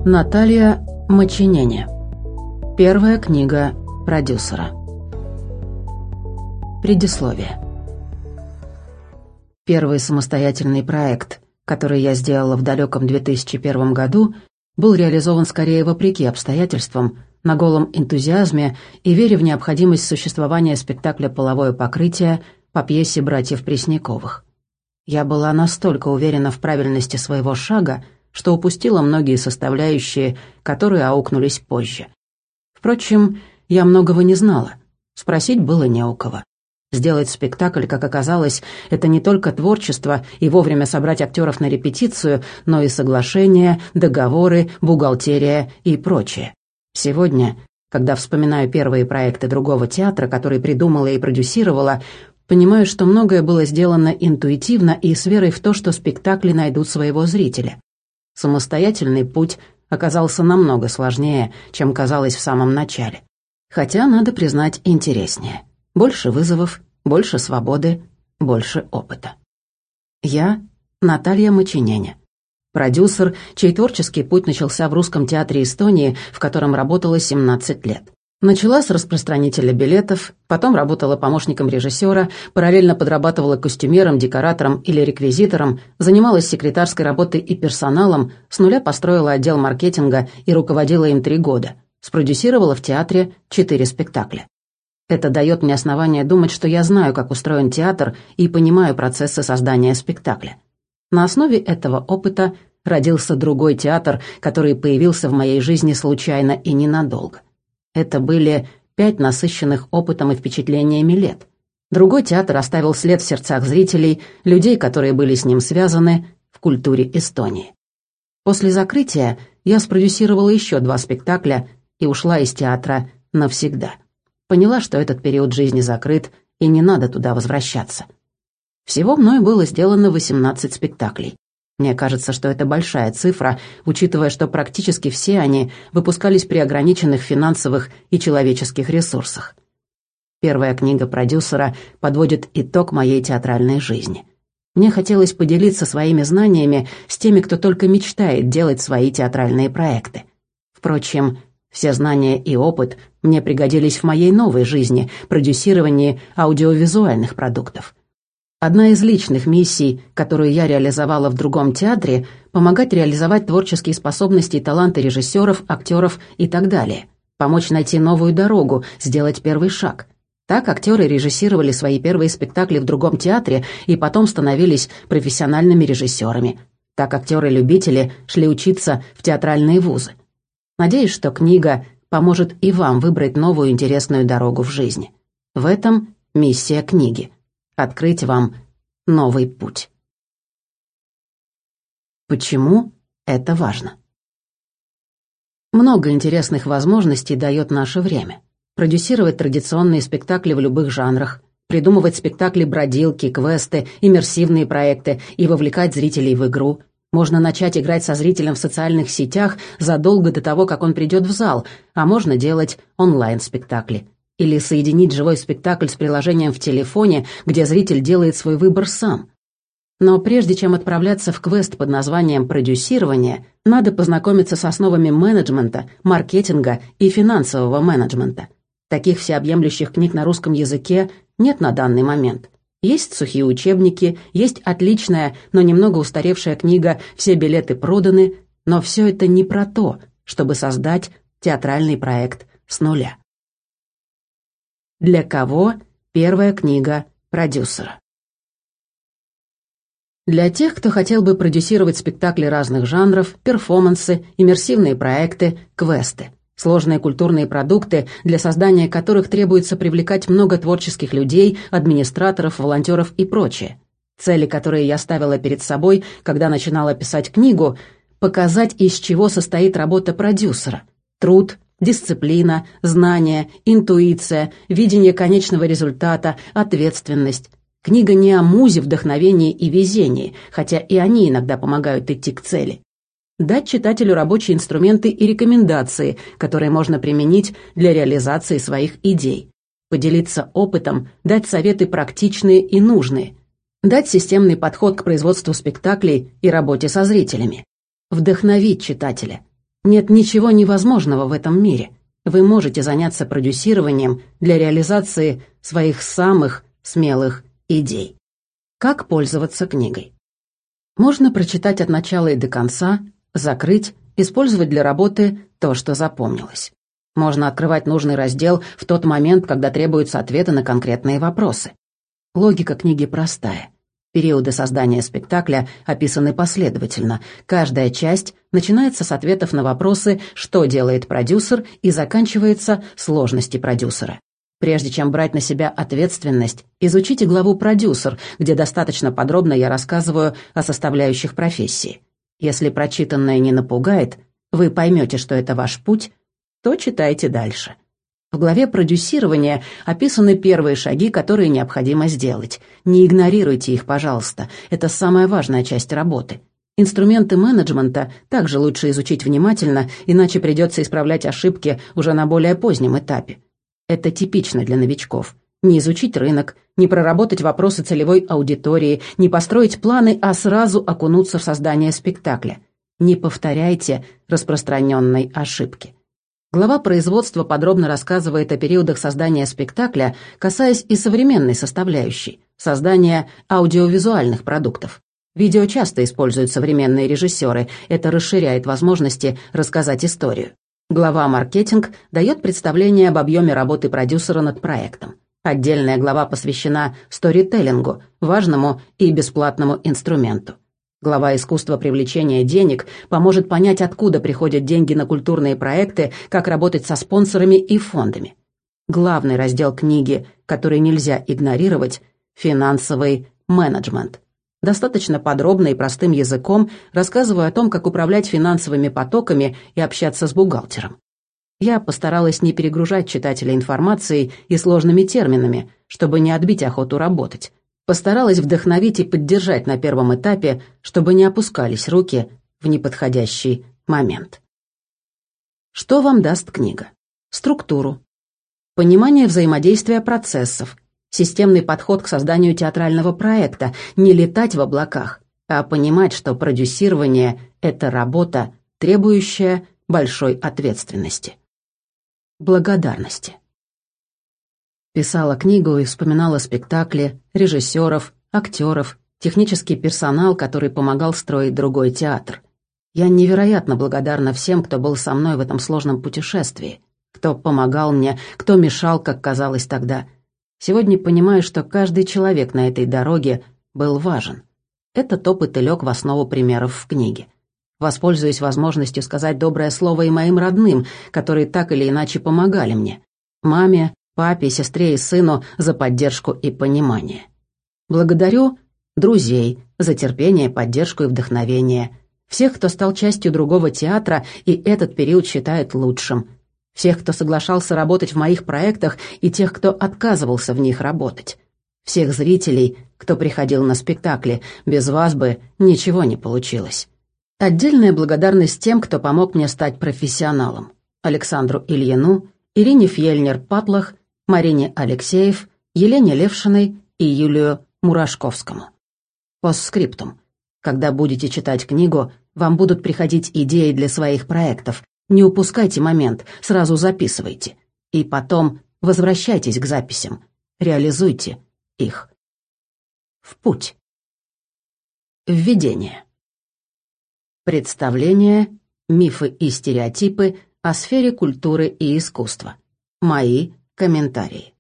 Наталья Мачинене. Первая книга продюсера. Предисловие. Первый самостоятельный проект, который я сделала в далеком 2001 году, был реализован скорее вопреки обстоятельствам, на голом энтузиазме и вере в необходимость существования спектакля «Половое покрытие» по пьесе братьев Пресняковых. Я была настолько уверена в правильности своего шага, что упустила многие составляющие, которые аукнулись позже. Впрочем, я многого не знала, спросить было не у кого. Сделать спектакль, как оказалось, это не только творчество и вовремя собрать актеров на репетицию, но и соглашения, договоры, бухгалтерия и прочее. Сегодня, когда вспоминаю первые проекты другого театра, которые придумала и продюсировала, понимаю, что многое было сделано интуитивно и с верой в то, что спектакли найдут своего зрителя. Самостоятельный путь оказался намного сложнее, чем казалось в самом начале. Хотя, надо признать, интереснее. Больше вызовов, больше свободы, больше опыта. Я Наталья Мачинене. Продюсер, чей творческий путь начался в Русском театре Эстонии, в котором работала 17 лет. Начала с распространителя билетов, потом работала помощником режиссера, параллельно подрабатывала костюмером, декоратором или реквизитором, занималась секретарской работой и персоналом, с нуля построила отдел маркетинга и руководила им 3 года. Спродюсировала в театре 4 спектакля. Это дает мне основание думать, что я знаю, как устроен театр, и понимаю процессы создания спектакля. На основе этого опыта родился другой театр, который появился в моей жизни случайно и ненадолго. Это были 5 насыщенных опытом и впечатлениями лет. Другой театр оставил след в сердцах зрителей, людей, которые были с ним связаны, в культуре Эстонии. После закрытия я спродюсировала еще 2 спектакля и ушла из театра навсегда. Поняла, что этот период жизни закрыт, и не надо туда возвращаться. Всего мной было сделано 18 спектаклей. Мне кажется, что это большая цифра, учитывая, что практически все они выпускались при ограниченных финансовых и человеческих ресурсах. Первая книга продюсера подводит итог моей театральной жизни. Мне хотелось поделиться своими знаниями с теми, кто только мечтает делать свои театральные проекты. Впрочем, все знания и опыт мне пригодились в моей новой жизни, продюсировании аудиовизуальных продуктов. Одна из личных миссий, которую я реализовала в другом театре, помогать реализовать творческие способности и таланты режиссеров, актеров и так далее. Помочь найти новую дорогу, сделать первый шаг. Так актеры режиссировали свои первые спектакли в другом театре и потом становились профессиональными режиссерами. Так актеры-любители шли учиться в театральные вузы. Надеюсь, что книга поможет и вам выбрать новую интересную дорогу в жизни. В этом миссия книги. Открыть вам новый путь. Почему это важно? Много интересных возможностей дает наше время. Продюсировать традиционные спектакли в любых жанрах, придумывать спектакли-бродилки, квесты, иммерсивные проекты и вовлекать зрителей в игру. Можно начать играть со зрителем в социальных сетях задолго до того, как он придет в зал, а можно делать онлайн-спектакли. Или соединить живой спектакль с приложением в телефоне, где зритель делает свой выбор сам. Но прежде чем отправляться в квест под названием «продюсирование», надо познакомиться с основами менеджмента, маркетинга и финансового менеджмента. Таких всеобъемлющих книг на русском языке нет на данный момент. Есть сухие учебники, есть отличная, но немного устаревшая книга «Все билеты проданы», но все это не про то, чтобы создать театральный проект с нуля. Для кого первая книга продюсера? Для тех, кто хотел бы продюсировать спектакли разных жанров, перформансы, иммерсивные проекты, квесты. Сложные культурные продукты, для создания которых требуется привлекать много творческих людей, администраторов, волонтеров и прочее. Цели, которые я ставила перед собой, когда начинала писать книгу, показать, из чего состоит работа продюсера. Труд, дисциплина, знания, интуиция, видение конечного результата, ответственность. Книга не о музе, вдохновении и везении, хотя и они иногда помогают идти к цели. Дать читателю рабочие инструменты и рекомендации, которые можно применить для реализации своих идей. Поделиться опытом, дать советы практичные и нужные. Дать системный подход к производству спектаклей и работе со зрителями. Вдохновить читателя. Нет ничего невозможного в этом мире. Вы можете заняться продюсированием для реализации своих самых смелых идей. Как пользоваться книгой? Можно прочитать от начала и до конца, закрыть, использовать для работы то, что запомнилось. Можно открывать нужный раздел в тот момент, когда требуются ответы на конкретные вопросы. Логика книги простая. Периоды создания спектакля описаны последовательно. Каждая часть начинается с ответов на вопросы «что делает продюсер» и заканчивается «сложности продюсера». Прежде чем брать на себя ответственность, изучите главу «Продюсер», где достаточно подробно я рассказываю о составляющих профессии. Если прочитанное не напугает, вы поймете, что это ваш путь, то читайте дальше. В главе продюсирования описаны первые шаги, которые необходимо сделать. Не игнорируйте их, пожалуйста. Это самая важная часть работы. Инструменты менеджмента также лучше изучить внимательно, иначе придется исправлять ошибки уже на более позднем этапе. Это типично для новичков. Не изучить рынок, не проработать вопросы целевой аудитории, не построить планы, а сразу окунуться в создание спектакля. Не повторяйте распространенной ошибки. Глава производства подробно рассказывает о периодах создания спектакля, касаясь и современной составляющей – создания аудиовизуальных продуктов. Видео часто используют современные режиссеры, это расширяет возможности рассказать историю. Глава «Маркетинг» дает представление об объеме работы продюсера над проектом. Отдельная глава посвящена сторителлингу, важному и бесплатному инструменту. Глава «Искусство привлечения денег» поможет понять, откуда приходят деньги на культурные проекты, как работать со спонсорами и фондами. Главный раздел книги, который нельзя игнорировать – финансовый менеджмент. Достаточно подробно и простым языком рассказываю о том, как управлять финансовыми потоками и общаться с бухгалтером. Я постаралась не перегружать читателя информацией и сложными терминами, чтобы не отбить охоту работать. Постаралась вдохновить и поддержать на первом этапе, чтобы не опускались руки в неподходящий момент. Что вам даст книга? Структуру. Понимание взаимодействия процессов. Системный подход к созданию театрального проекта. Не летать в облаках, а понимать, что продюсирование – это работа, требующая большой ответственности. Благодарности. Писала книгу и вспоминала спектакли, режиссеров, актеров, технический персонал, который помогал строить другой театр. Я невероятно благодарна всем, кто был со мной в этом сложном путешествии, кто помогал мне, кто мешал, как казалось тогда. Сегодня понимаю, что каждый человек на этой дороге был важен. Этот опыт и лег в основу примеров в книге. Воспользуюсь возможностью сказать доброе слово и моим родным, которые так или иначе помогали мне. Маме, папе, сестре и сыну за поддержку и понимание. Благодарю друзей за терпение, поддержку и вдохновение. Всех, кто стал частью другого театра и этот период считает лучшим. Всех, кто соглашался работать в моих проектах, и тех, кто отказывался в них работать. Всех зрителей, кто приходил на спектакли. Без вас бы ничего не получилось. Отдельная благодарность тем, кто помог мне стать профессионалом. Александру Ильину, Ирине Фьельнер-Патлах, Марине Алексеев, Елене Левшиной и Юлию Мурашковскому. Постскриптум. Когда будете читать книгу, вам будут приходить идеи для своих проектов. Не упускайте момент, сразу записывайте. И потом возвращайтесь к записям. Реализуйте их. В путь. Введение. Представления, мифы и стереотипы о сфере культуры и искусства. Мои комментарии.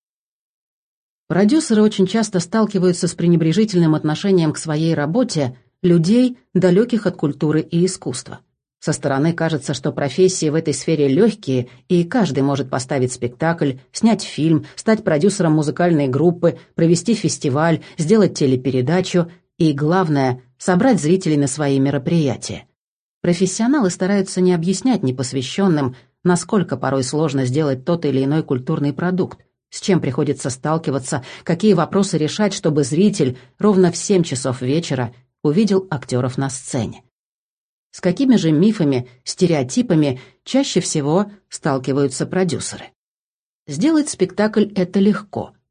Продюсеры очень часто сталкиваются с пренебрежительным отношением к своей работе людей, далеких от культуры и искусства. Со стороны кажется, что профессии в этой сфере легкие, и каждый может поставить спектакль, снять фильм, стать продюсером музыкальной группы, провести фестиваль, сделать телепередачу и, главное, собрать зрителей на свои мероприятия. Профессионалы стараются не объяснять непосвященным, насколько порой сложно сделать тот или иной культурный продукт, с чем приходится сталкиваться, какие вопросы решать, чтобы зритель ровно в 7 часов вечера увидел актеров на сцене. С какими же мифами, стереотипами чаще всего сталкиваются продюсеры? Сделать спектакль — это легко.